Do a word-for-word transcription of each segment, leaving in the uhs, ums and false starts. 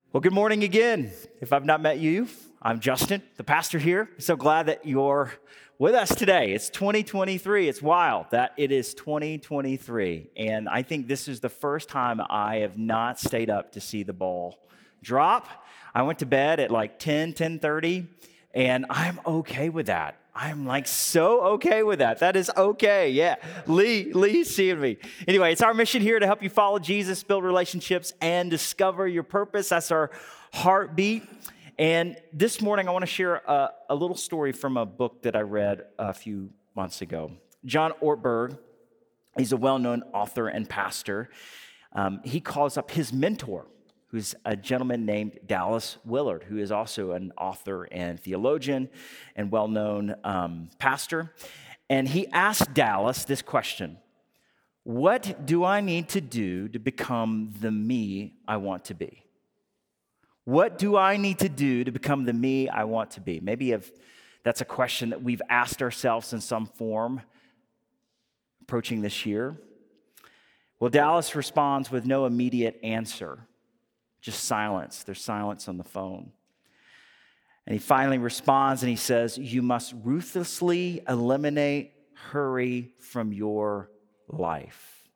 Well, good morning again. If I've not met you, I'm Justin, the pastor here. So glad that you're with us today. It's twenty twenty-three. It's wild that it is twenty twenty-three. And I think this is the first time I have not stayed up to see the ball drop. I went to bed at like ten, ten thirty, and I'm okay with that. I'm like so okay with that. That is okay. Yeah. Lee, Lee's seeing me. Anyway, it's our mission here to help you follow Jesus, build relationships, and discover your purpose. That's our heartbeat. And this morning, I want to share a, a little story from a book that I read a few months ago. John Ortberg, he's a well-known author and pastor. Um, he calls up his mentor, who's a gentleman named Dallas Willard, who is also an author and theologian and well-known um, pastor. And he asked Dallas this question: what do I need to do to become the me I want to be? What do I need to do to become the me I want to be? Maybe if that's a question that we've asked ourselves in some form approaching this year. Well, Dallas responds with no immediate answer. Just silence. There's silence on the phone. And he finally responds and he says, you must ruthlessly eliminate hurry from your life.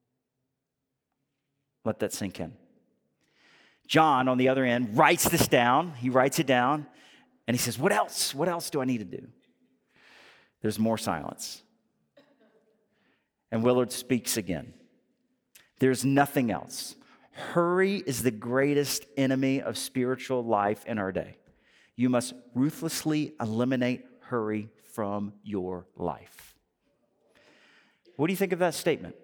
Let that sink in. John, on the other end, writes this down. He writes it down and he says, what else? What else do I need to do? There's more silence. And Willard speaks again. There's nothing else. Hurry is the greatest enemy of spiritual life in our day. You must ruthlessly eliminate hurry from your life. What do you think of that statement?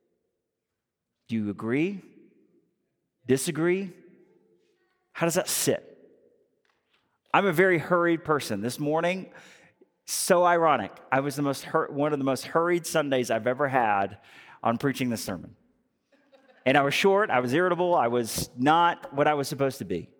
Do you agree? Disagree? How does that sit? I'm a very hurried person. This morning, so ironic. I was the most hur- one of the most hurried Sundays I've ever had on preaching this sermon. And I was short, I was irritable, I was not what I was supposed to be.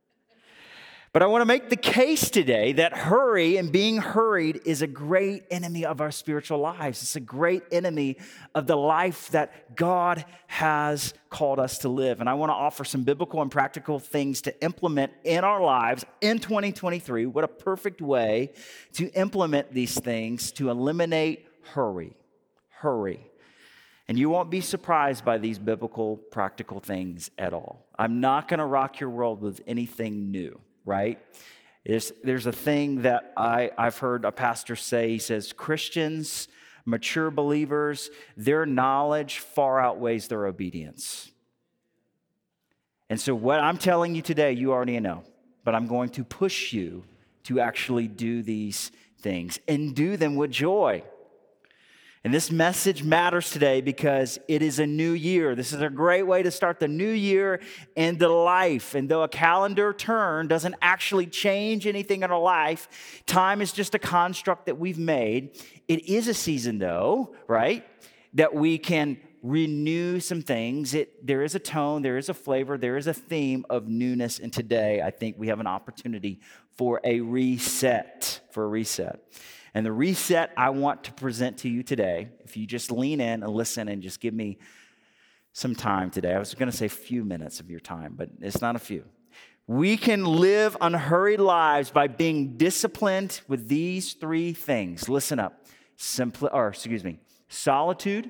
But I want to make the case today that hurry and being hurried is a great enemy of our spiritual lives. It's a great enemy of the life that God has called us to live. And I want to offer some biblical and practical things to implement in our lives in twenty twenty-three. What a perfect way to implement these things to eliminate hurry. Hurry. And you won't be surprised by these biblical, practical things at all. I'm not going to rock your world with anything new, right? There's, there's a thing that I, I've heard a pastor say. He says, Christians, mature believers, their knowledge far outweighs their obedience. And so what I'm telling you today, you already know. But I'm going to push you to actually do these things and do them with joy. And this message matters today because it is a new year. This is a great way to start the new year into life. And though a calendar turn doesn't actually change anything in our life, time is just a construct that we've made. It is a season, though, right, that we can renew some things. It, there is a tone, there is a flavor, there is a theme of newness. And today, I think we have an opportunity for a reset, for a reset. And the reset I want to present to you today, if you just lean in and listen and just give me some time today. I was going to say a few minutes of your time, but it's not a few. We can live unhurried lives by being disciplined with these three things. Listen up. Simpli- or excuse me, solitude,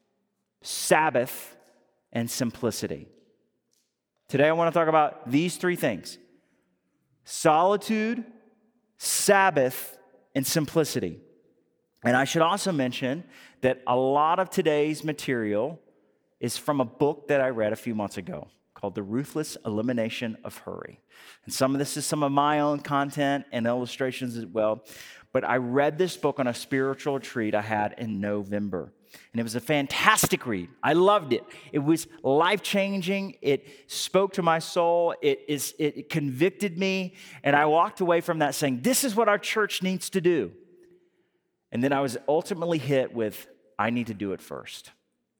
Sabbath, and simplicity. Today I want to talk about these three things. Solitude, Sabbath, and simplicity. And I should also mention that a lot of today's material is from a book that I read a few months ago called The Ruthless Elimination of Hurry. And some of this is some of my own content and illustrations as well. But I read this book on a spiritual retreat I had in November. And it was a fantastic read. I loved it. It was life-changing. It spoke to my soul. It is. It convicted me. And I walked away from that saying, this is what our church needs to do. And then I was ultimately hit with, I need to do it first.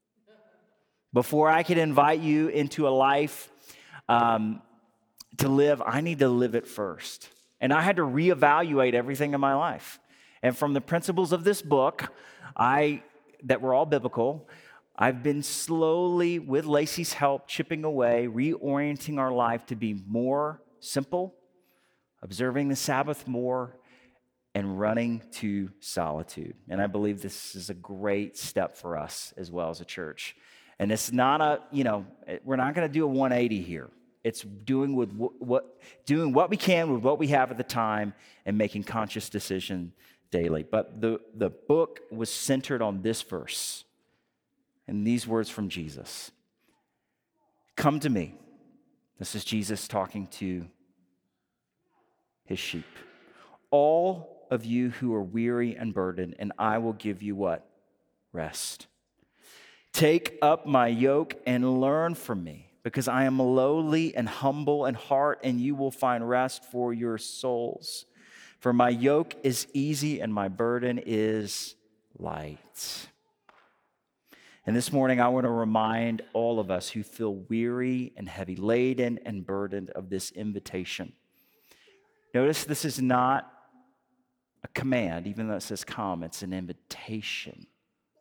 Before I could invite you into a life um, to live, I need to live it first. And I had to reevaluate everything in my life. And from the principles of this book, I... that were all biblical, I've been slowly, with Lacey's help, chipping away, reorienting our life to be more simple, observing the Sabbath more, and running to solitude. And I believe this is a great step for us as well as a church. And it's not a, you know, we're not going to do a one eighty here. It's doing with what doing what we can with what we have at the time and making conscious decisions daily. But the, the book was centered on this verse and these words from Jesus. Come to me. This is Jesus talking to his sheep. All of you who are weary and burdened, and I will give you what? Rest. Take up my yoke and learn from me, because I am lowly and humble in heart, and you will find rest for your souls. For my yoke is easy and my burden is light. And this morning, I want to remind all of us who feel weary and heavy laden and burdened of this invitation. Notice this is not a command, even though it says come, it's an invitation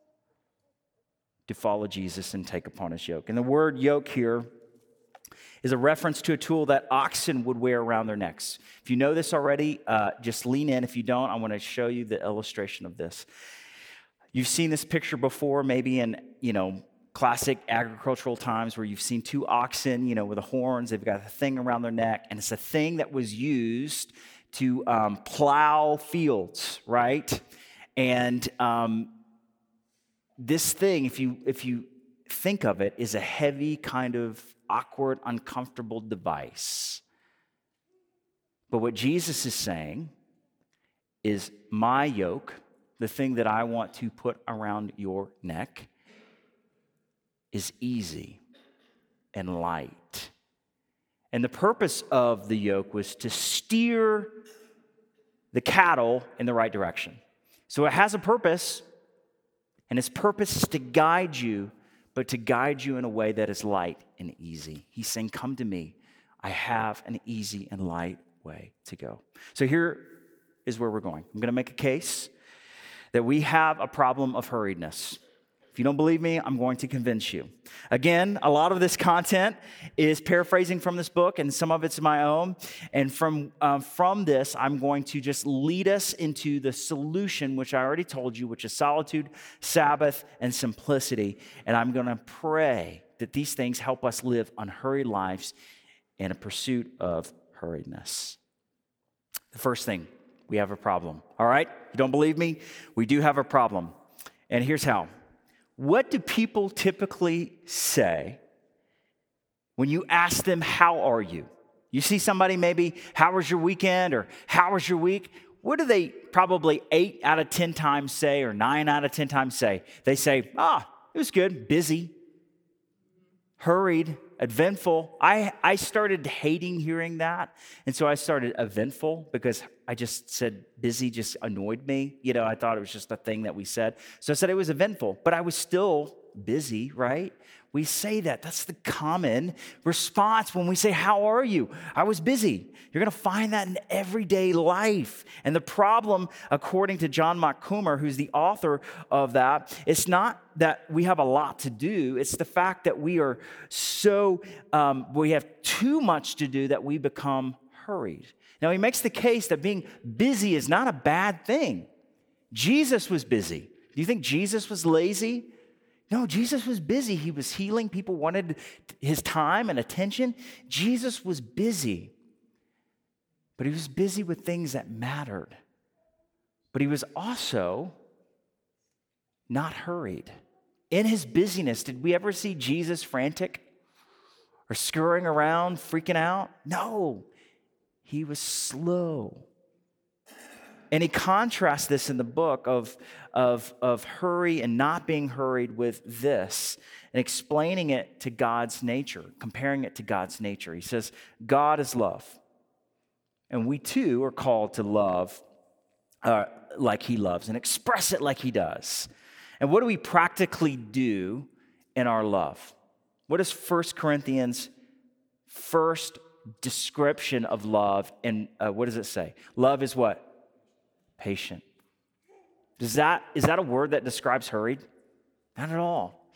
to follow Jesus and take upon his yoke. And the word yoke here is a reference to a tool that oxen would wear around their necks. If you know this already, uh, just lean in. If you don't, I want to show you the illustration of this. You've seen this picture before, maybe in, you know, classic agricultural times where you've seen two oxen, you know, with the horns. They've got a thing around their neck, and it's a thing that was used to um, plow fields, right? And um, this thing, if you if you think of it, is a heavy, kind of awkward, uncomfortable device. But what Jesus is saying is my yoke, the thing that I want to put around your neck, is easy and light. And the purpose of the yoke was to steer the cattle in the right direction. So it has a purpose, and its purpose is to guide you, but to guide you in a way that is light and easy. He's saying, come to me. I have an easy and light way to go. So here is where we're going. I'm going to make a case that we have a problem of hurriedness. If you don't believe me, I'm going to convince you. Again, a lot of this content is paraphrasing from this book, and some of it's my own. And from, um, from this, I'm going to just lead us into the solution, which I already told you, which is solitude, Sabbath, and simplicity. And I'm going to pray that these things help us live unhurried lives in a pursuit of hurriedness. The first thing, we have a problem. All right? You don't believe me? We do have a problem. And here's how. What do people typically say when you ask them, how are you? You see somebody maybe, how was your weekend, or how was your week? What do they probably eight out of ten times say, or nine out of ten times say? They say, ah, it was good, busy, hurried, eventful. I, I started hating hearing that, and so I started eventful because I just said busy just annoyed me. You know, I thought it was just a thing that we said. So I said it was eventful, but I was still busy, right? We say that. That's the common response when we say, how are you? I was busy. You're going to find that in everyday life. And the problem, according to John Mark Comer, who's the author of that, it's not that we have a lot to do. It's the fact that we are so, um, we have too much to do that we become hurried. Now, he makes the case that being busy is not a bad thing. Jesus was busy. Do you think Jesus was lazy? No, Jesus was busy. He was healing. People wanted his time and attention. Jesus was busy. But he was busy with things that mattered. But he was also not hurried. In his busyness, did we ever see Jesus frantic or scurrying around, freaking out? No. He was slow. And he contrasts this in the book of, of, of hurry and not being hurried with this, and explaining it to God's nature, comparing it to God's nature. He says, God is love. And we too are called to love uh, like he loves and express it like he does. And what do we practically do in our love? What is First Corinthians' first description of love? And uh, what does it say? Love is what? Patient. Does that, is that a word that describes hurried? Not at all.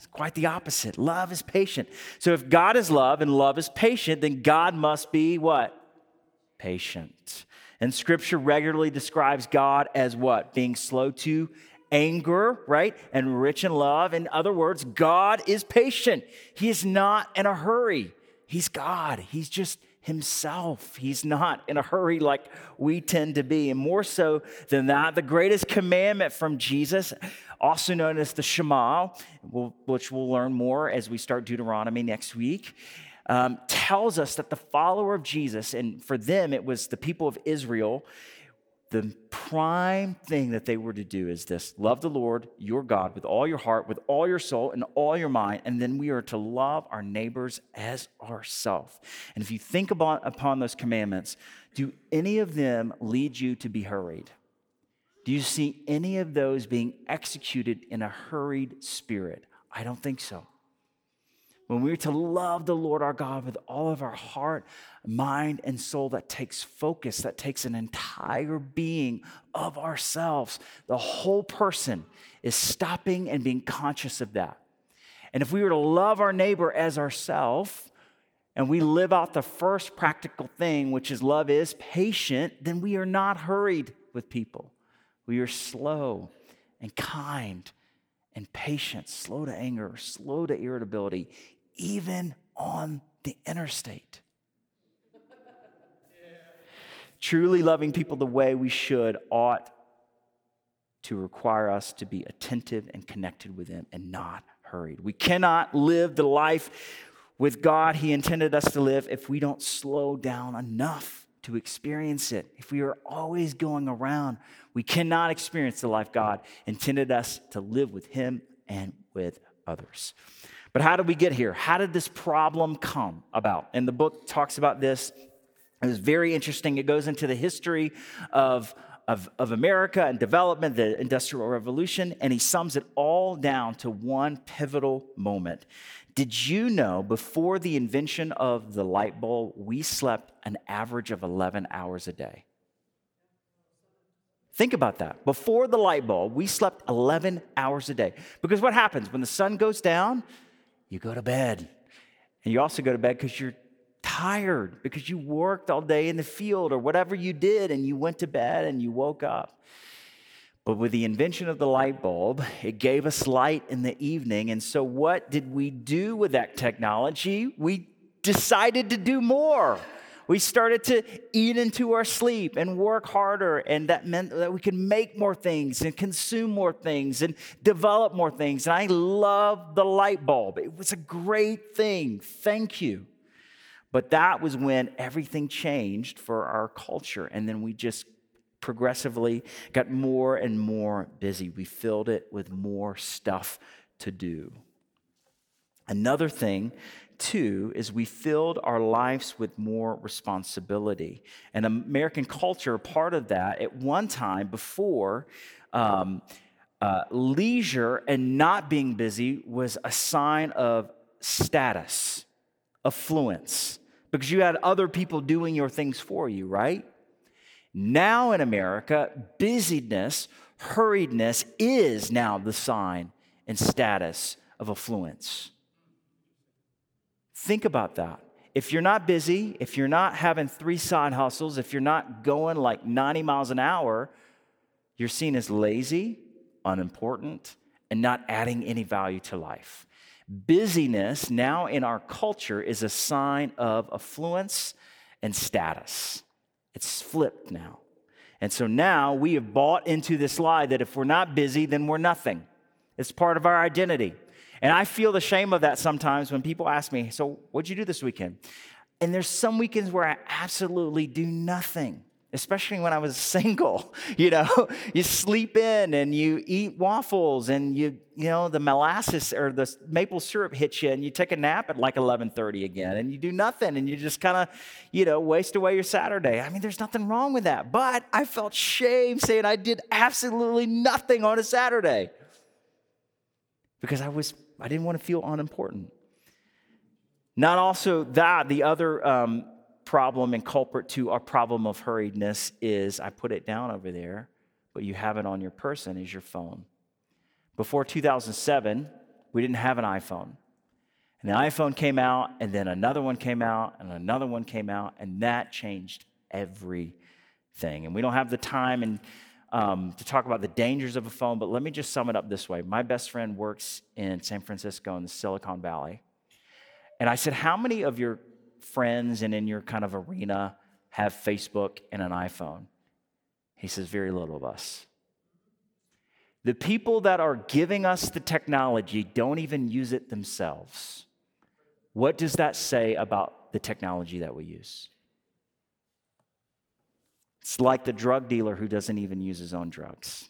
It's quite the opposite. Love is patient. So if God is love and love is patient, then God must be what? Patient. And Scripture regularly describes God as what? Being slow to anger, right? And rich in love. In other words, God is patient. He is not in a hurry. He's God. He's just himself. He's not in a hurry like we tend to be. And more so than that, the greatest commandment from Jesus, also known as the Shema, which we'll learn more as we start Deuteronomy next week, um, tells us that the follower of Jesus, and for them it was the people of Israel, the prime thing that they were to do is this: love the Lord, your God, with all your heart, with all your soul, and all your mind. And then we are to love our neighbors as ourselves. And if you think about upon those commandments, do any of them lead you to be hurried? Do you see any of those being executed in a hurried spirit? I don't think so. When we're to love the Lord our God with all of our heart, mind, and soul, that takes focus, that takes an entire being of ourselves. The whole person is stopping and being conscious of that. And if we were to love our neighbor as ourselves, and we live out the first practical thing, which is love is patient, then we are not hurried with people. We are slow and kind and patient, slow to anger, slow to irritability, even on the interstate. Yeah. Truly loving people the way we should ought to require us to be attentive and connected with them and not hurried. We cannot live the life with God He intended us to live if we don't slow down enough to experience it. If we are always going around, we cannot experience the life God intended us to live with Him and with others. But how did we get here? How did this problem come about? And the book talks about this. It was very interesting. It goes into the history of, of, of America and development, the Industrial Revolution, and he sums it all down to one pivotal moment. Did you know before the invention of the light bulb, we slept an average of eleven hours a day? Think about that. Before the light bulb, we slept eleven hours a day. Because what happens? When the sun goes down, you go to bed. And you also go to bed because you're tired, because you worked all day in the field or whatever you did, and you went to bed and you woke up. But with the invention of the light bulb, it gave us light in the evening. And so what did we do with that technology? We decided to do more. We started to eat into our sleep and work harder, and that meant that we could make more things and consume more things and develop more things. And I love the light bulb. It was a great thing. Thank you. But that was when everything changed for our culture, and then we just progressively got more and more busy. We filled it with more stuff to do. Another thing Two is we filled our lives with more responsibility. And American culture, part of that, at one time before, um, uh, leisure and not being busy was a sign of status, affluence, because you had other people doing your things for you, right? Now in America, busyness, hurriedness is now the sign and status of affluence. Think about that. If you're not busy, if you're not having three side hustles, if you're not going like ninety miles an hour, you're seen as lazy, unimportant, and not adding any value to life. Busyness now in our culture is a sign of affluence and status. It's flipped now. And so now we have bought into this lie that if we're not busy, then we're nothing. It's part of our identity. And I feel the shame of that sometimes when people ask me, so what'd you do this weekend? And there's some weekends where I absolutely do nothing, especially when I was single. You know, you sleep in and you eat waffles and you, you know, the molasses or the maple syrup hits you and you take a nap at like eleven thirty again and you do nothing and you just kind of, you know, waste away your Saturday. I mean, there's nothing wrong with that. But I felt shame saying I did absolutely nothing on a Saturday because I was I didn't want to feel unimportant. Not also that, the other um, problem and culprit to our problem of hurriedness is, I put it down over there, but you have it on your person, is your phone. Before two thousand seven, We didn't have an iPhone. And the iPhone came out, and then another one came out, and another one came out, and that changed everything. And we don't have the time and um, to talk about the dangers of a phone, but let me just sum it up this way. My best friend works in San Francisco in the Silicon Valley. And I said, how many of your friends and in your kind of arena have Facebook and an iPhone? He says, very little of us. The people that are giving us the technology don't even use it themselves. What does that say about the technology that we use? It's like the drug dealer who doesn't even use his own drugs.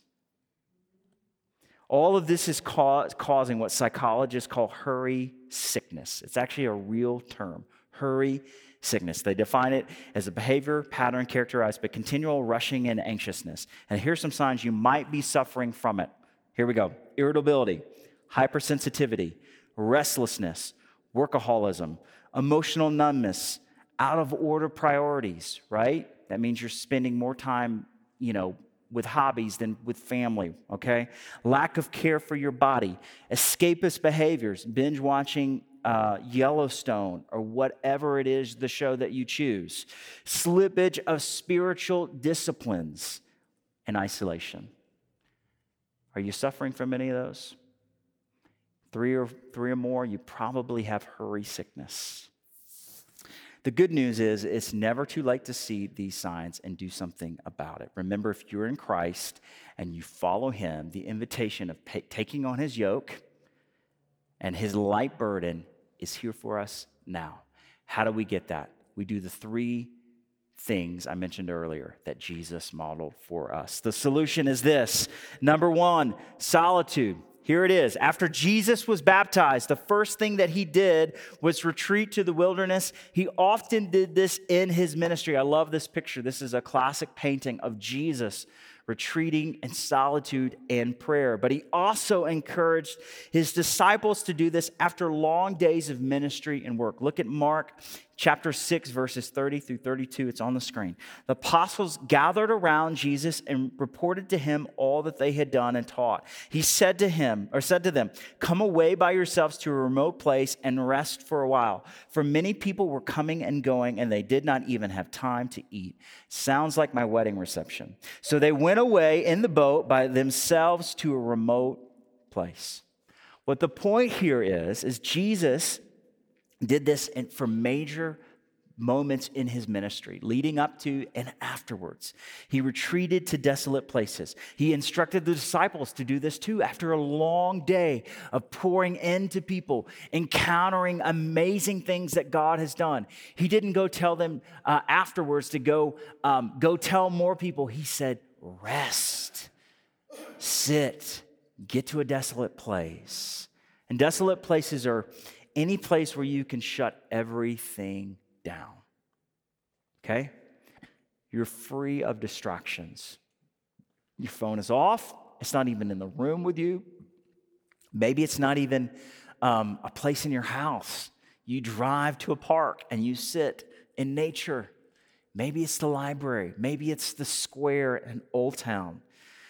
All of this is ca- causing what psychologists call hurry sickness. It's actually a real term, hurry sickness. They define it as a behavior pattern characterized by continual rushing and anxiousness. And here's some signs you might be suffering from it. Here we go. Irritability, hypersensitivity, restlessness, workaholism, emotional numbness, out of order priorities, right? That means you're spending more time, you know, with hobbies than with family, okay? Lack of care for your body, escapist behaviors, binge watching uh, Yellowstone or whatever it is, the show that you choose, slippage of spiritual disciplines, and isolation. Are you suffering from any of those? Three or three or more, you probably have hurry sickness. The good news is it's never too late to see these signs and do something about it. Remember, if you're in Christ and you follow him, the invitation of pa- taking on his yoke and his light burden is here for us now. How do we get that? We do the three things I mentioned earlier that Jesus modeled for us. The solution is this. Number one, solitude. Here it is. After Jesus was baptized, the first thing that he did was retreat to the wilderness. He often did this in his ministry. I love this picture. This is a classic painting of Jesus retreating in solitude and prayer. But he also encouraged his disciples to do this after long days of ministry and work. Look at Mark chapter six, verses thirty through thirty-two. It's on the screen. The apostles gathered around Jesus and reported to him all that they had done and taught. He said to him, or said to them, "Come away by yourselves to a remote place and rest for a while." For many people were coming and going, and they did not even have time to eat. Sounds like my wedding reception. So they went away in the boat by themselves to a remote place. What the point here is, is Jesus did this in, for major moments in his ministry, leading up to and afterwards. He retreated to desolate places. He instructed the disciples to do this too after a long day of pouring into people, encountering amazing things that God has done. He didn't go tell them uh, afterwards to go, um, go tell more people. He said, rest, sit, get to a desolate place. And desolate places are any place where you can shut everything down. Okay? You're free of distractions. Your phone is off. It's not even in the room with you. Maybe it's not even um, a place in your house. You drive to a park and you sit in nature. Maybe it's the library. Maybe it's the square in Old Town.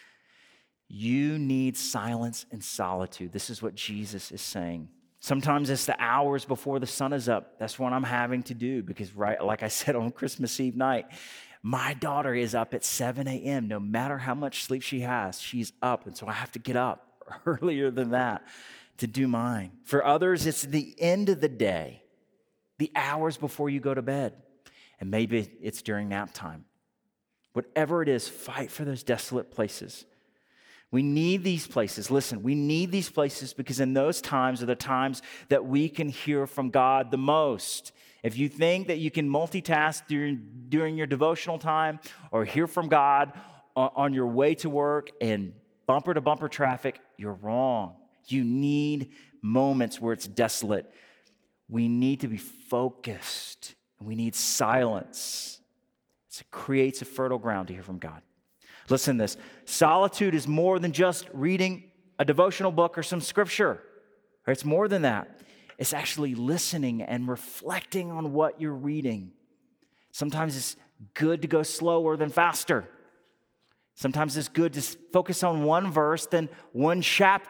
You need silence and solitude. This is what Jesus is saying. Sometimes it's the hours before the sun is up. That's what I'm having to do because, right, like I said on Christmas Eve night, my daughter is up at seven a.m. No matter how much sleep she has, she's up. And so I have to get up earlier than that to do mine. For others, it's the end of the day, the hours before you go to bed. And maybe it's during nap time. Whatever it is, fight for those desolate places. We need these places. Listen, we need these places because in those times are the times that we can hear from God the most. If you think that you can multitask during, during your devotional time or hear from God on, on your way to work in bumper-to-bumper traffic, you're wrong. You need moments where it's desolate. We need to be focused. We need silence. It creates a fertile ground to hear from God. Listen to this. Solitude is more than just reading a devotional book or some scripture. It's more than that. It's actually listening and reflecting on what you're reading. Sometimes it's good to go slower than faster. Sometimes it's good to focus on one verse than one chapter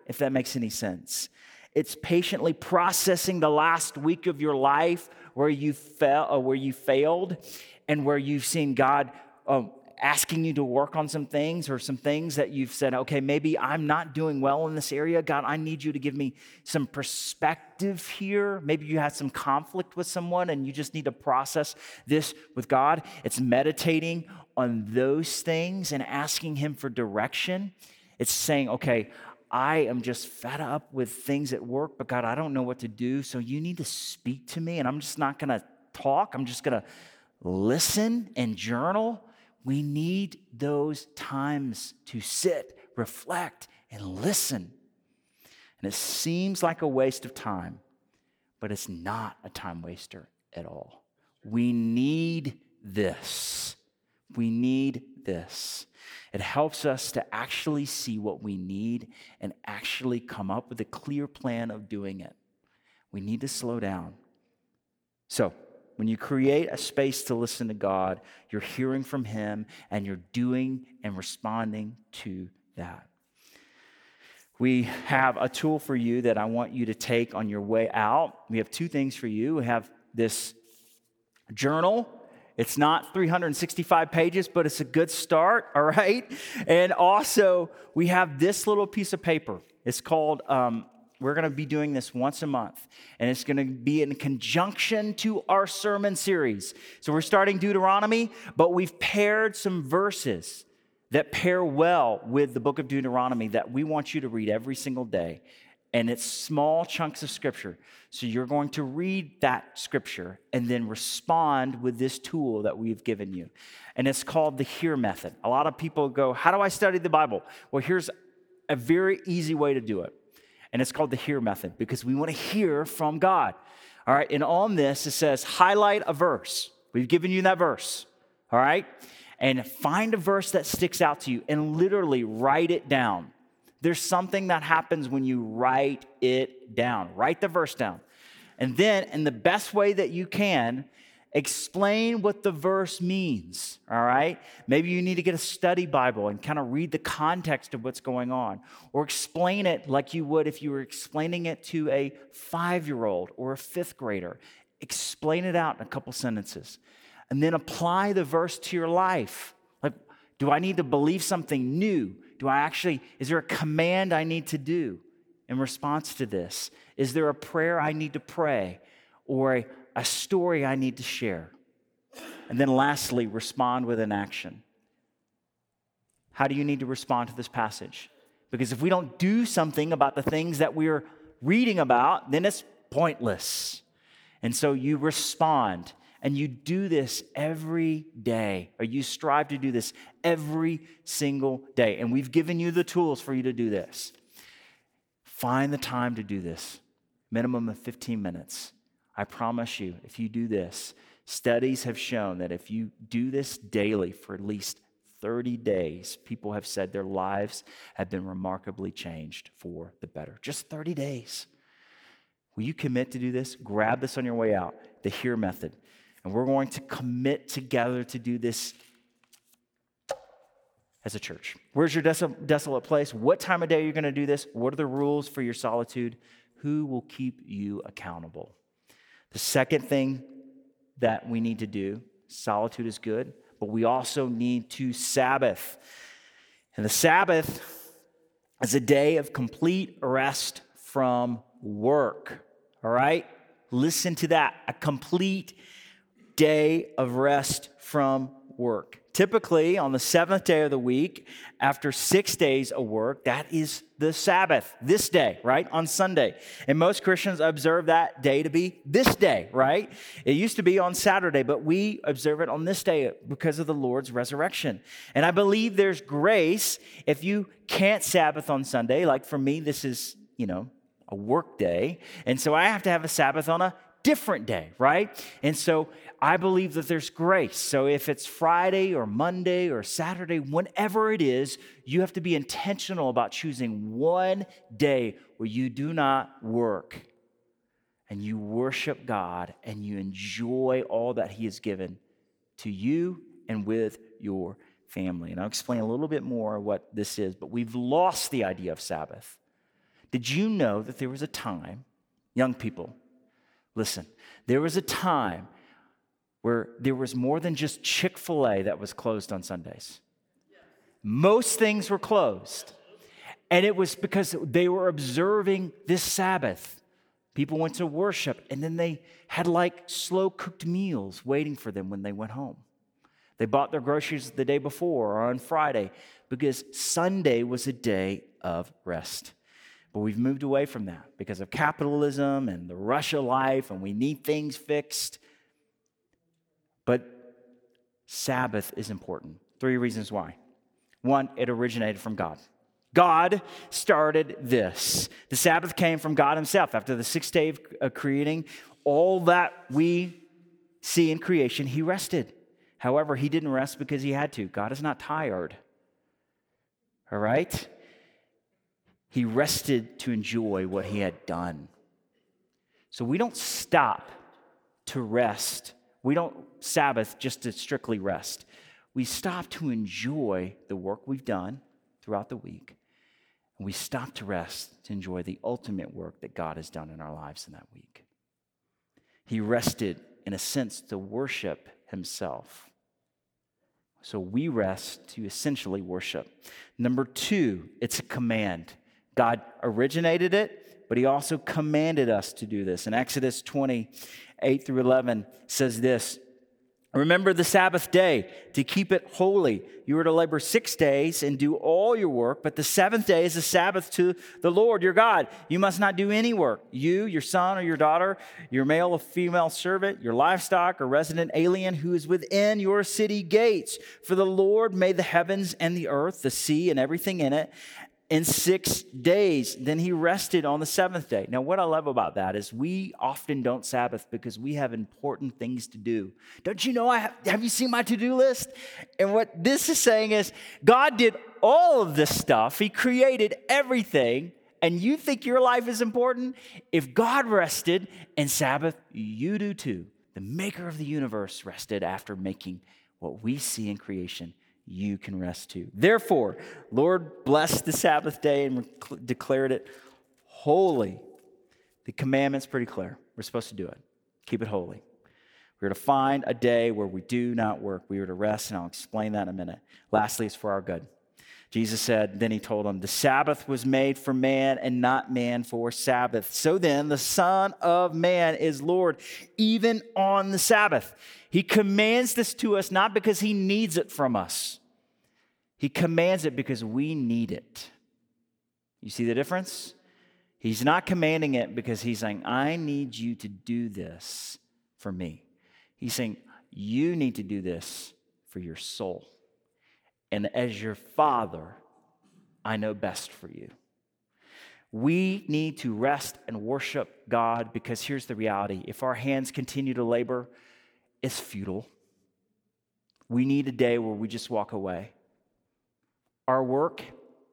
if that makes any sense. It's patiently processing the last week of your life where you fell, or where you failed, and where you've seen God um, asking you to work on some things, or some things that you've said, okay, maybe I'm not doing well in this area. God, I need you to give me some perspective here. Maybe you had some conflict with someone and you just need to process this with God. It's meditating on those things and asking him for direction. It's saying, okay, I am just fed up with things at work, but God, I don't know what to do. So you need to speak to me, and I'm just not going to talk. I'm just going to listen and journal. We need those times to sit, reflect, and listen. And it seems like a waste of time, but it's not a time waster at all. We need this. We need this. It helps us to actually see what we need and actually come up with a clear plan of doing it. We need to slow down. So, when you create a space to listen to God, you're hearing from him and you're doing and responding to that. We have a tool for you that I want you to take on your way out. We have two things for you. We have this journal. It's not three hundred sixty-five pages, but it's a good start, all right? And also, we have this little piece of paper. It's called... Um, We're going to be doing this once a month, and it's going to be in conjunction to our sermon series. So we're starting Deuteronomy, but we've paired some verses that pair well with the book of Deuteronomy that we want you to read every single day. And it's small chunks of scripture. So you're going to read that scripture and then respond with this tool that we've given you. And it's called the HEAR method. A lot of people go, how do I study the Bible? Well, here's a very easy way to do it. And it's called the HEAR method because we want to hear from God. All right, and on this, it says, highlight a verse. We've given you that verse, all right? And find a verse that sticks out to you and literally write it down. There's something that happens when you write it down. Write the verse down. And then, in the best way that you can, explain what the verse means, all right? Maybe you need to get a study Bible and kind of read the context of what's going on, or explain it like you would if you were explaining it to a five-year-old or a fifth grader. Explain it out in a couple sentences, and then apply the verse to your life. Like, do I need to believe something new? Do I actually, is there a command I need to do in response to this? Is there a prayer I need to pray, or a a story I need to share? And then lastly, respond with an action. How do you need to respond to this passage? Because if we don't do something about the things that we're reading about, then it's pointless. And so you respond, and you do this every day, or you strive to do this every single day. And we've given you the tools for you to do this. Find the time to do this, minimum of fifteen minutes. I promise you, if you do this, studies have shown that if you do this daily for at least thirty days, people have said their lives have been remarkably changed for the better. Just thirty days. Will you commit to do this? Grab this on your way out, the HEAR method. And we're going to commit together to do this as a church. Where's your des- desolate place? What time of day are you going to do this? What are the rules for your solitude? Who will keep you accountable? The second thing that we need to do, solitude is good, but we also need to Sabbath. And the Sabbath is a day of complete rest from work, all right? Listen to that, a complete day of rest from work. Typically, on the seventh day of the week, after six days of work, that is the Sabbath, this day, right, on Sunday. And most Christians observe that day to be this day, right? It used to be on Saturday, but we observe it on this day because of the Lord's resurrection. And I believe there's grace if you can't Sabbath on Sunday. Like for me, this is, you know, a work day. And so I have to have a Sabbath on a different day, right? And so I believe that there's grace. So if it's Friday or Monday or Saturday, whenever it is, you have to be intentional about choosing one day where you do not work and you worship God and you enjoy all that He has given to you and with your family. And I'll explain a little bit more what this is, but we've lost the idea of Sabbath. Did you know that there was a time, young people, listen, there was a time where there was more than just Chick-fil-A that was closed on Sundays. Most things were closed. And it was because they were observing this Sabbath. People went to worship, and then they had like slow-cooked meals waiting for them when they went home. They bought their groceries the day before or on Friday because Sunday was a day of rest. But we've moved away from that because of capitalism and the rush of life, and we need things fixed. But Sabbath is important. Three reasons why. One, it originated from God. God started this. The Sabbath came from God himself. After the sixth day of creating all that we see in creation, he rested. However, he didn't rest because he had to. God is not tired. All right? He rested to enjoy what he had done. So we don't stop to rest. We don't Sabbath just to strictly rest. We stop to enjoy the work we've done throughout the week. And we stop to rest to enjoy the ultimate work that God has done in our lives in that week. He rested, in a sense, to worship himself. So we rest to essentially worship. Number two, it's a command. God originated it, but he also commanded us to do this. In Exodus twenty, eight through eleven says this, remember the Sabbath day to keep it holy. You are to labor six days and do all your work, but the seventh day is a Sabbath to the Lord your God. You must not do any work. You, your son or your daughter, your male or female servant, your livestock or resident alien who is within your city gates. For the Lord made the heavens and the earth, the sea and everything in it, in six days. Then he rested on the seventh day. Now, what I love about that is we often don't Sabbath because we have important things to do. Don't you know, I have, have you seen my to-do list? And what this is saying is God did all of this stuff. He created everything. And you think your life is important? If God rested in Sabbath, you do too. The maker of the universe rested after making what we see in creation. You can rest too. Therefore, Lord blessed the Sabbath day and declared it holy. The commandment's pretty clear. We're supposed to do it. Keep it holy. We're to find a day where we do not work. We are to rest, and I'll explain that in a minute. Lastly, it's for our good. Jesus said, then he told them, the Sabbath was made for man and not man for Sabbath. So then, the Son of Man is Lord, even on the Sabbath. He commands this to us not because he needs it from us. He commands it because we need it. You see the difference? He's not commanding it because he's saying, I need you to do this for me. He's saying, you need to do this for your soul. And as your father, I know best for you. We need to rest and worship God because here's the reality. If our hands continue to labor, it's futile. We need a day where we just walk away. Our work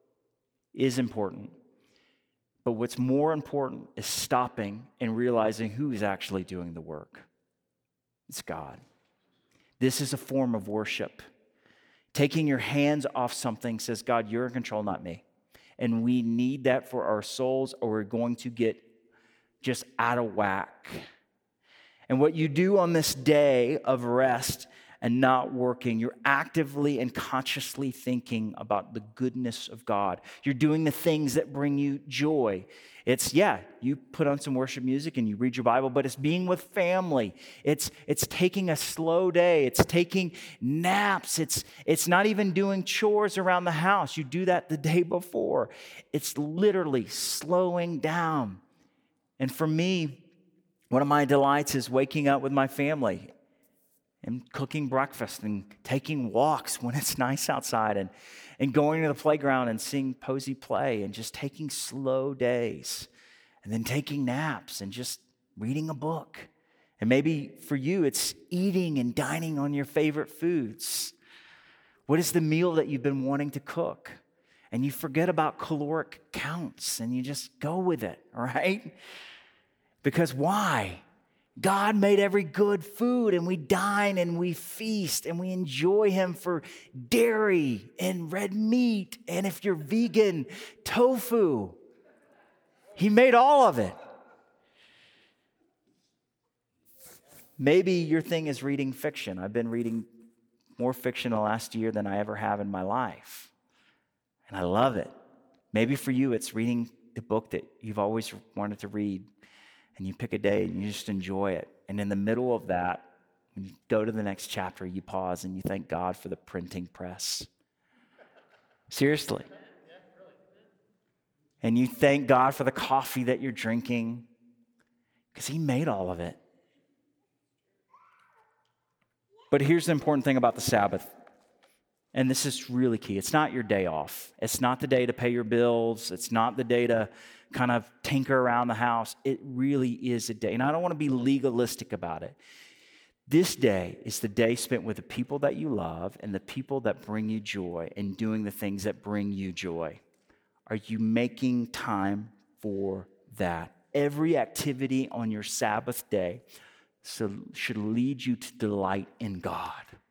is important. But what's more important is stopping and realizing who is actually doing the work. It's God. This is a form of worship. Taking your hands off something says, God, you're in control, not me. And we need that for our souls, or we're going to get just out of whack. And what you do on this day of rest and not working, you're actively and consciously thinking about the goodness of God. You're doing the things that bring you joy. It's, yeah, you put on some worship music and you read your Bible, but it's being with family. It's it's taking a slow day. It's taking naps. It's, it's not even doing chores around the house. You do that the day before. It's literally slowing down. And for me, one of my delights is waking up with my family and cooking breakfast and taking walks when it's nice outside and, and going to the playground and seeing Posey play and just taking slow days and then taking naps and just reading a book. And maybe for you, it's eating and dining on your favorite foods. What is the meal that you've been wanting to cook? And you forget about caloric counts and you just go with it, right? Because why? God made every good food, and we dine and we feast and we enjoy him for dairy and red meat. And if you're vegan, tofu. He made all of it. Maybe your thing is reading fiction. I've been reading more fiction the last year than I ever have in my life. And I love it. Maybe for you, it's reading the book that you've always wanted to read. And you pick a day and you just enjoy it. And in the middle of that, when you go to the next chapter, you pause and you thank God for the printing press. Seriously. And you thank God for the coffee that you're drinking because He made all of it. But here's the important thing about the Sabbath, and this is really key. It's not your day off. It's not the day to pay your bills. It's not the day to kind of tinker around the house. It really is a day, and I don't want to be legalistic about it. This day is the day spent with the people that you love and the people that bring you joy and doing the things that bring you joy. Are you making time for that? Every activity on your Sabbath day so should lead you to delight in God.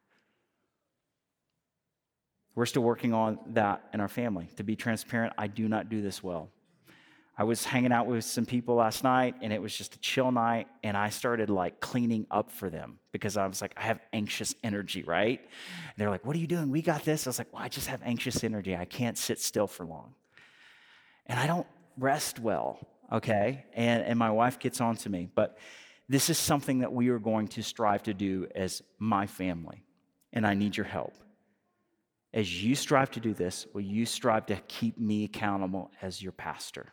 We're still working on that in our family. To be transparent, I do not do this well. I was hanging out with some people last night, and it was just a chill night, and I started like cleaning up for them because I was like, I have anxious energy, right? And they're like, what are you doing? We got this. I was like, well, I just have anxious energy. I can't sit still for long. And I don't rest well, okay? And, and my wife gets on to me, but this is something that we are going to strive to do as my family, and I need your help. As you strive to do this, will you strive to keep me accountable as your pastor?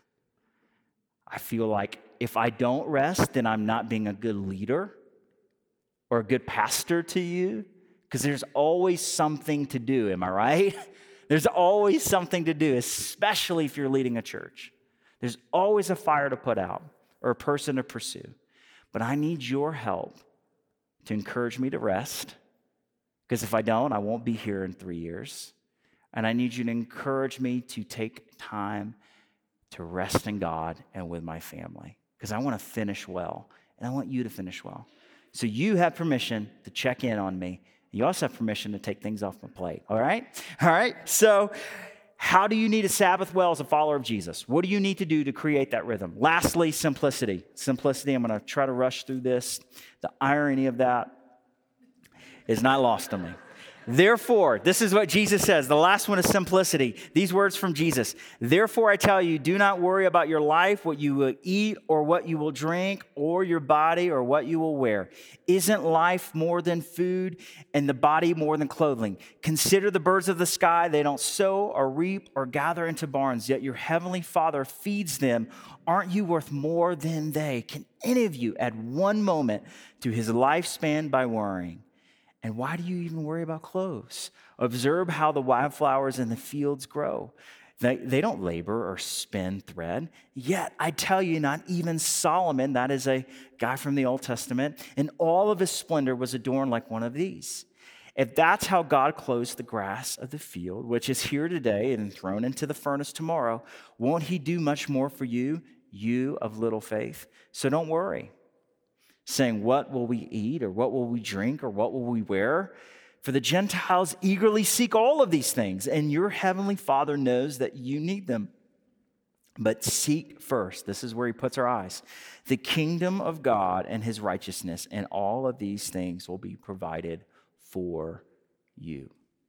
I feel like if I don't rest, then I'm not being a good leader or a good pastor to you, because there's always something to do, am I right? There's always something to do, especially if you're leading a church. There's always a fire to put out or a person to pursue. But I need your help to encourage me to rest, because if I don't, I won't be here in three years. And I need you to encourage me to take time to rest in God and with my family, because I want to finish well, and I want you to finish well. So you have permission to check in on me. You also have permission to take things off my plate, all right? All right, so how do you need a Sabbath well as a follower of Jesus? What do you need to do to create that rhythm? Lastly, simplicity. Simplicity, I'm going to try to rush through this. The irony of that is not lost on me. Therefore, this is what Jesus says. The last one is simplicity. These words from Jesus. Therefore, I tell you, do not worry about your life, what you will eat or what you will drink, or your body or what you will wear. Isn't life more than food and the body more than clothing? Consider the birds of the sky. They don't sow or reap or gather into barns, yet your heavenly Father feeds them. Aren't you worth more than they? Can any of you add one moment to his lifespan by worrying? And why do you even worry about clothes? Observe how the wildflowers in the fields grow. They, they don't labor or spin thread. Yet, I tell you, not even Solomon, that is a guy from the Old Testament, in all of his splendor was adorned like one of these. If that's how God clothes the grass of the field, which is here today and thrown into the furnace tomorrow, won't he do much more for you, you of little faith? So don't worry, saying, what will we eat, or what will we drink, or what will we wear? For the Gentiles eagerly seek all of these things, and your heavenly Father knows that you need them. But seek first, this is where he puts our eyes, the kingdom of God and his righteousness, and all of these things will be provided for you.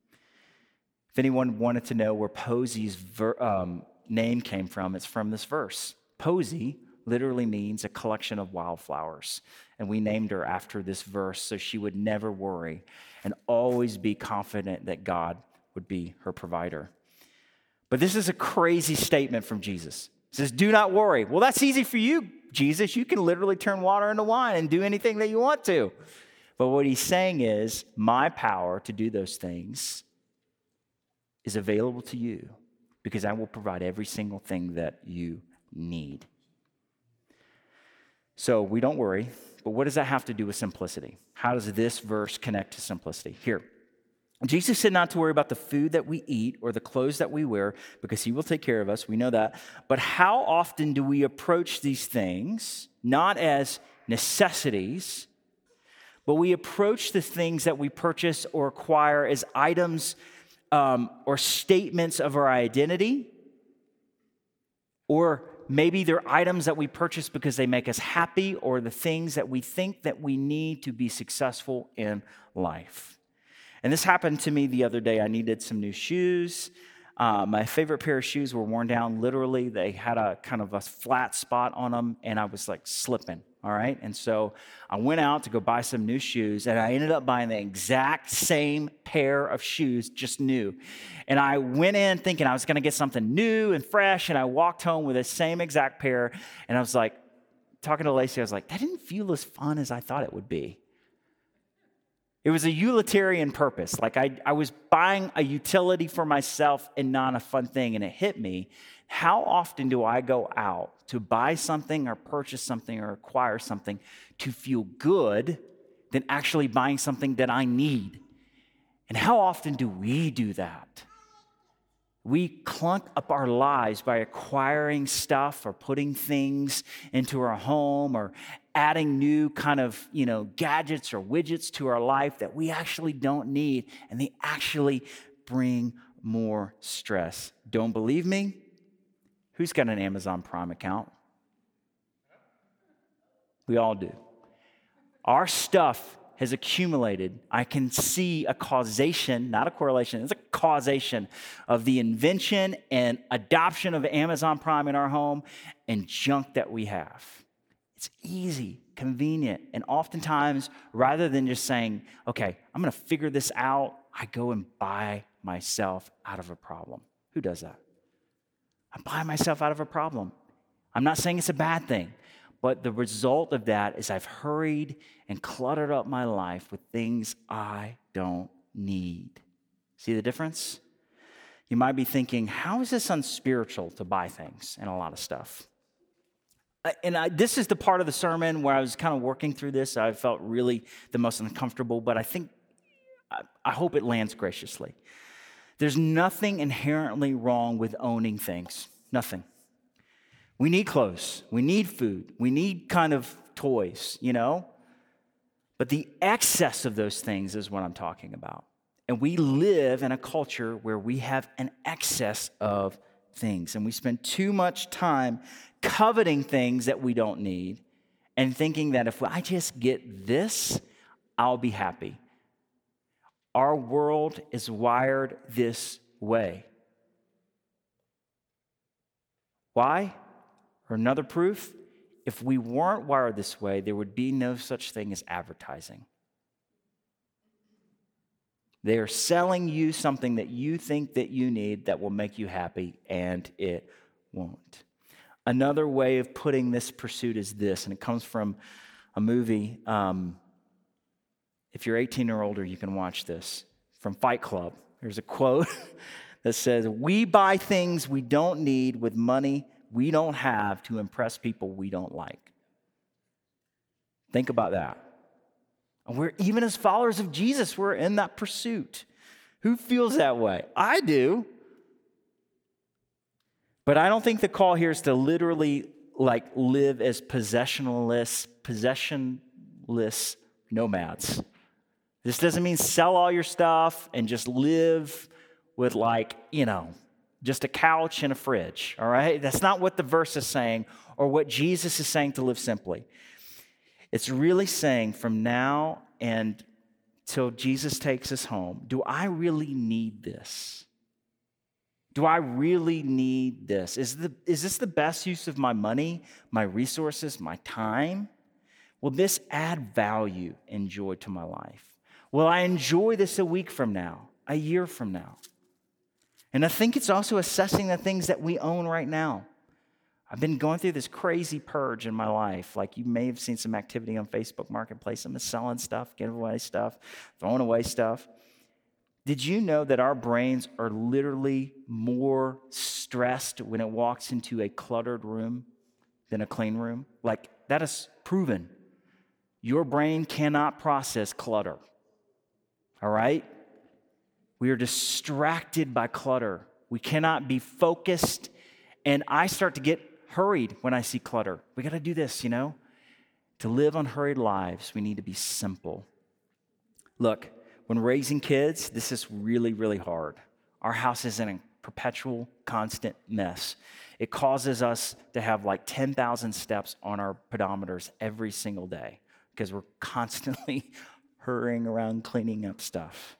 If anyone wanted to know where Posey's ver- um, name came from, it's from this verse. Posey literally means a collection of wildflowers. And we named her after this verse so she would never worry and always be confident that God would be her provider. But this is a crazy statement from Jesus. It says, do not worry. Well, that's easy for you, Jesus. You can literally turn water into wine and do anything that you want to. But what he's saying is, my power to do those things is available to you because I will provide every single thing that you need. So we don't worry, but what does that have to do with simplicity? How does this verse connect to simplicity? Here, Jesus said not to worry about the food that we eat or the clothes that we wear because he will take care of us. We know that. But how often do we approach these things not as necessities, but we approach the things that we purchase or acquire as items um, or statements of our identity, or maybe they're items that we purchase because they make us happy, or the things that we think that we need to be successful in life. And this happened to me the other day. I needed some new shoes. Uh, my favorite pair of shoes were worn down. Literally, they had a kind of a flat spot on them, and I was like slipping, all right? And so I went out to go buy some new shoes, and I ended up buying the exact same pair of shoes, just new. And I went in thinking I was going to get something new and fresh, and I walked home with the same exact pair, and I was like, talking to Lacey, I was like, that didn't feel as fun as I thought it would be. It was a utilitarian purpose. Like I, I was buying a utility for myself and not a fun thing. And it hit me. How often do I go out to buy something or purchase something or acquire something to feel good than actually buying something that I need? And how often do we do that? We clunk up our lives by acquiring stuff or putting things into our home or adding new kind of, you know, gadgets or widgets to our life that we actually don't need, and they actually bring more stress. Don't believe me? Who's got an Amazon Prime account? We all do. Our stuff has accumulated. I can see a causation, not a correlation, it's a causation of the invention and adoption of Amazon Prime in our home and junk that we have. It's easy, convenient, and oftentimes, rather than just saying, okay, I'm going to figure this out, I go and buy myself out of a problem. Who does that? I buy myself out of a problem. I'm not saying it's a bad thing, but the result of that is I've hurried and cluttered up my life with things I don't need. See the difference? You might be thinking, how is this unspiritual to buy things and a lot of stuff? And I, this is the part of the sermon where I was kind of working through this. I felt really the most uncomfortable, but I think, I, I hope it lands graciously. There's nothing inherently wrong with owning things. Nothing. We need clothes. We need food. We need kind of toys, you know? But the excess of those things is what I'm talking about. And we live in a culture where we have an excess of things. And we spend too much time coveting things that we don't need and thinking that if I just get this, I'll be happy. Our world is wired this way. Why? Or another proof, if we weren't wired this way, there would be no such thing as advertising. They are selling you something that you think that you need that will make you happy, and it won't. Another way of putting this pursuit is this, and it comes from a movie. Um, if you're eighteen or older, you can watch this, from Fight Club. There's a quote that says, "We buy things we don't need with money we don't have to impress people we don't like." Think about that. And we're, even as followers of Jesus, we're in that pursuit. Who feels that way? I do. But I don't think the call here is to literally like live as possessionless, possessionless nomads. This doesn't mean sell all your stuff and just live with like, you know, just a couch and a fridge, all right? That's not what the verse is saying or what Jesus is saying to live simply. It's really saying from now and till Jesus takes us home, do I really need this? Do I really need this? Is, the, is this the best use of my money, my resources, my time? Will this add value and joy to my life? Will I enjoy this a week from now, a year from now? And I think it's also assessing the things that we own right now. I've been going through this crazy purge in my life. Like you may have seen some activity on Facebook Marketplace. I'm selling stuff, giving away stuff, throwing away stuff. Did you know that our brains are literally more stressed when it walks into a cluttered room than a clean room? Like that is proven. Your brain cannot process clutter. All right? We are distracted by clutter. We cannot be focused. And I start to get hurried when I see clutter. We got to do this, you know? To live unhurried lives, we need to be simple. Look, when raising kids, this is really, really hard. Our house is in a perpetual, constant mess. It causes us to have like ten thousand steps on our pedometers every single day because we're constantly hurrying around cleaning up stuff.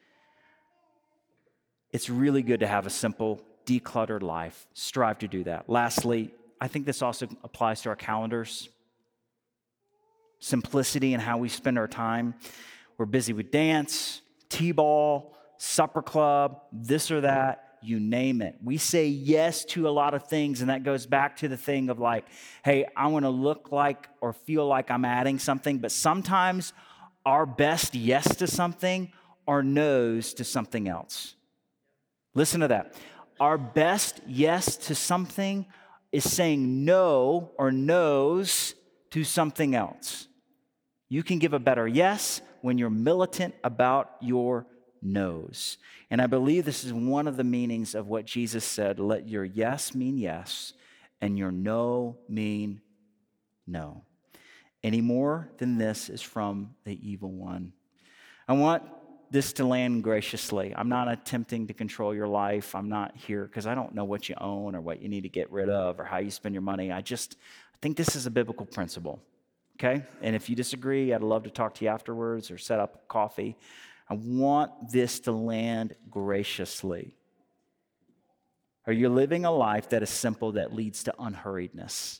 It's really good to have a simple, decluttered life. Strive to do that. Lastly, I think this also applies to our calendars. Simplicity in how we spend our time. We're busy with dance, t-ball, supper club, this or that, you name it. We say yes to a lot of things, and that goes back to the thing of like, hey, I want to look like or feel like I'm adding something, but sometimes our best yes to something are no's to something else. Listen to that. Our best yes to something is saying no or no's to something else. You can give a better yes when you're militant about your no's. And I believe this is one of the meanings of what Jesus said, let your yes mean yes and your no mean no. Any more than this is from the evil one. I want this to land graciously. I'm not attempting to control your life. I'm not here because I don't know what you own or what you need to get rid of or how you spend your money. I just I think this is a biblical principle, okay? And if you disagree, I'd love to talk to you afterwards or set up coffee. I want this to land graciously. Are you living a life that is simple that leads to unhurriedness?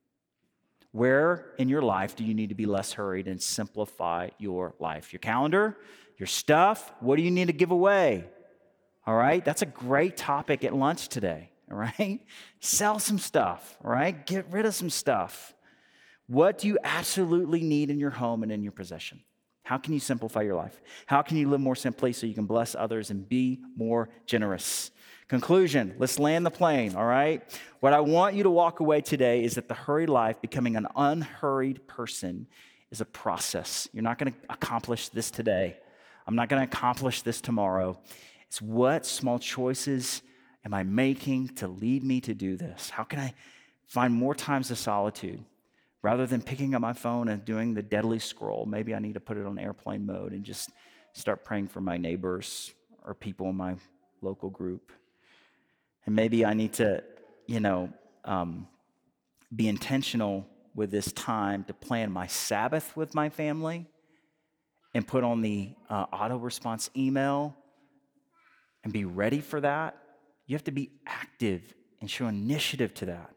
Where in your life do you need to be less hurried and simplify your life? Your calendar? Your stuff? What do you need to give away? All right? That's a great topic at lunch today, all right? Sell some stuff, all right? Get rid of some stuff. What do you absolutely need in your home and in your possession? How can you simplify your life? How can you live more simply so you can bless others and be more generous? Conclusion, let's land the plane, all right? What I want you to walk away today is that the hurried life, becoming an unhurried person, is a process. You're not going to accomplish this today. I'm not going to accomplish this tomorrow. It's what small choices am I making to lead me to do this? How can I find more times of solitude? Rather than picking up my phone and doing the deadly scroll, maybe I need to put it on airplane mode and just start praying for my neighbors or people in my local group. And maybe I need to, you know, um, be intentional with this time to plan my Sabbath with my family and put on the uh, auto response email and be ready for that. You have to be active and show initiative to that.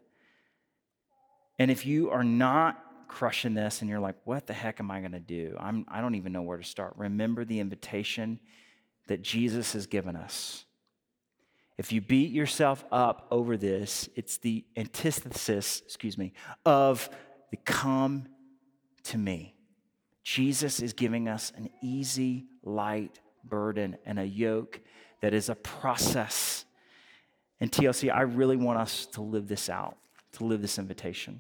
And if you are not crushing this and you're like, what the heck am I going to do? I'm, I don't even know where to start. Remember the invitation that Jesus has given us. If you beat yourself up over this, it's the antithesis, excuse me, of the come to me. Jesus is giving us an easy, light burden and a yoke that is a process. And T L C, I really want us to live this out, to live this invitation.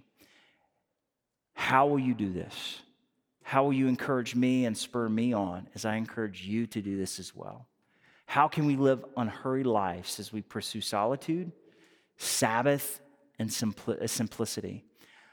How will you do this? How will you encourage me and spur me on as I encourage you to do this as well? How can we live unhurried lives as we pursue solitude, Sabbath, and simpli- simplicity?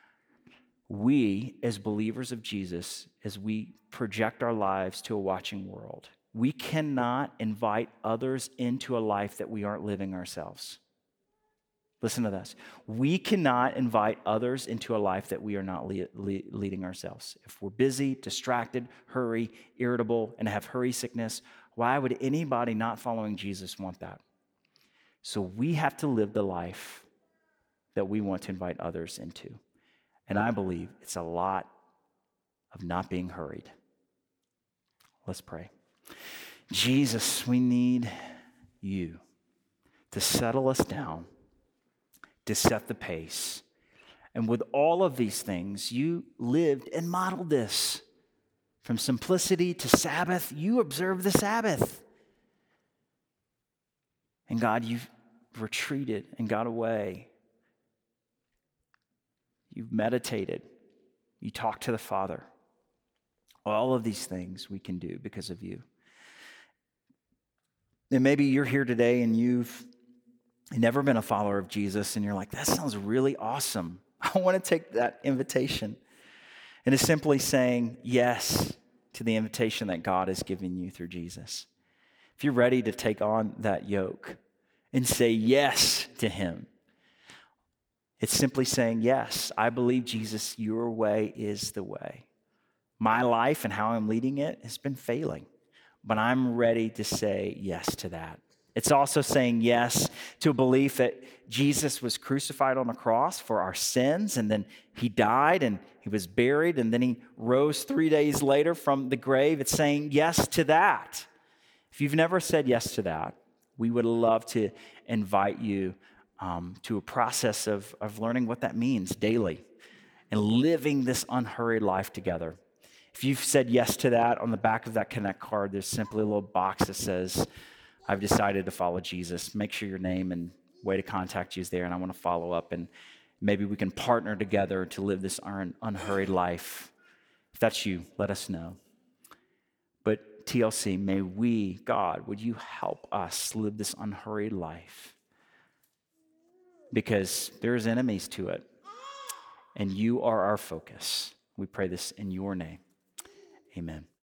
We, as believers of Jesus, as we project our lives to a watching world, we cannot invite others into a life that we aren't living ourselves. Listen to this. We cannot invite others into a life that we are not le- le- leading ourselves. If we're busy, distracted, hurry, irritable, and have hurry sickness, why would anybody not following Jesus want that? So we have to live the life that we want to invite others into. And I believe it's a lot of not being hurried. Let's pray. Jesus, we need you to settle us down, to set the pace. And with all of these things, you lived and modeled this. From simplicity to Sabbath, you observed the Sabbath. And God, you've retreated and got away. You've meditated. You talked to the Father. All of these things we can do because of you. And maybe you're here today and you've never been a follower of Jesus and you're like, that sounds really awesome. I want to take that invitation. And it's simply saying yes to the invitation that God has given you through Jesus. If you're ready to take on that yoke and say yes to him. It's simply saying, yes, I believe, Jesus, your way is the way. My life and how I'm leading it has been failing, but I'm ready to say yes to that. It's also saying yes to a belief that Jesus was crucified on a cross for our sins, and then he died and he was buried, and then he rose three days later from the grave. It's saying yes to that. If you've never said yes to that, we would love to invite you um, to a process of, of learning what that means daily and living this unhurried life together. If you've said yes to that, on the back of that Connect card, there's simply a little box that says, I've decided to follow Jesus. Make sure your name and way to contact you is there, and I want to follow up, and maybe we can partner together to live this un- unhurried life. If that's you, let us know. But T L C, may we, God, would you help us live this unhurried life? Because there's enemies to it, and you are our focus. We pray this in your name. Amen.